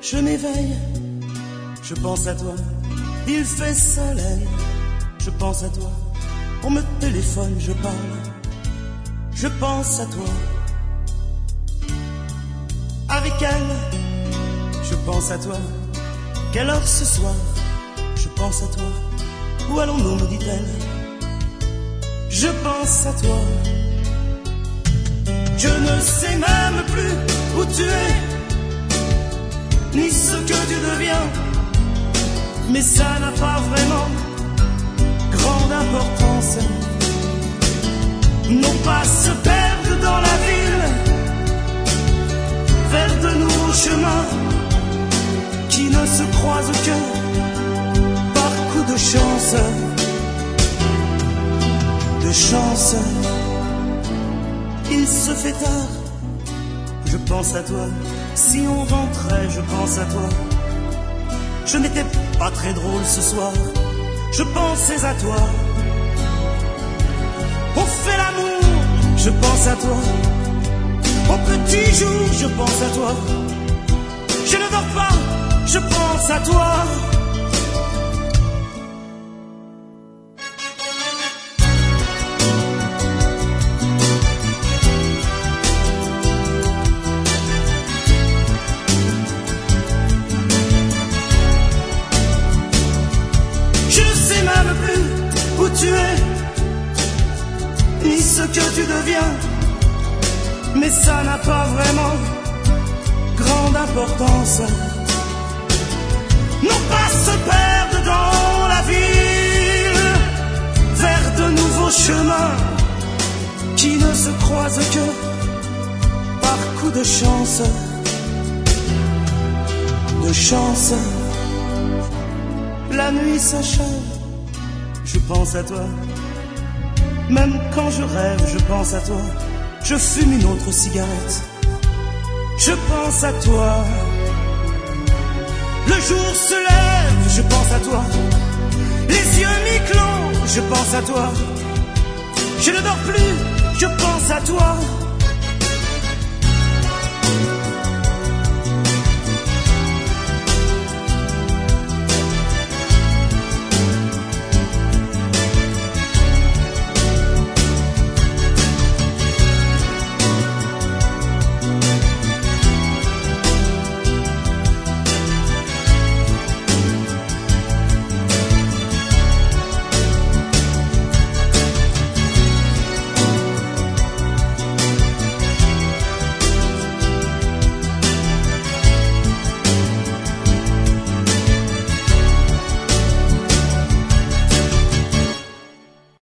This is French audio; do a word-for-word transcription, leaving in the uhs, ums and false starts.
Je m'éveille, je pense à toi, il fait soleil, je pense à toi, on me téléphone, je parle, je pense à toi. Avec elle, je pense à toi, quelle heure ce soir, je pense à toi, où allons-nous, me dit-elle, je pense à toi. Je ne sais même plus où tu es, ni ce que tu deviens, mais ça n'a pas vraiment grande importance. Non pas se perdre dans la ville, vers de nouveaux chemins qui ne se croisent que par coup de chance, de chance. Il se fait tard, je pense à toi. Si on rentrait, je pense à toi. Je n'étais pas très drôle ce soir, je pensais à toi. On fait l'amour, je pense à toi. Au petit jour, je pense à toi. Je ne dors pas, je pense à toi. Tu es, ni ce que tu deviens, mais ça n'a pas vraiment grande importance. Non pas se perdre dans la ville, vers de nouveaux chemins qui ne se croisent que par coup de chance, de chance. La nuit s'achève, je pense à toi, même quand je rêve, je pense à toi. Je fume une autre cigarette, je pense à toi. Le jour se lève, je pense à toi. Les yeux mi-clos, je pense à toi. Je ne dors plus, je pense à toi.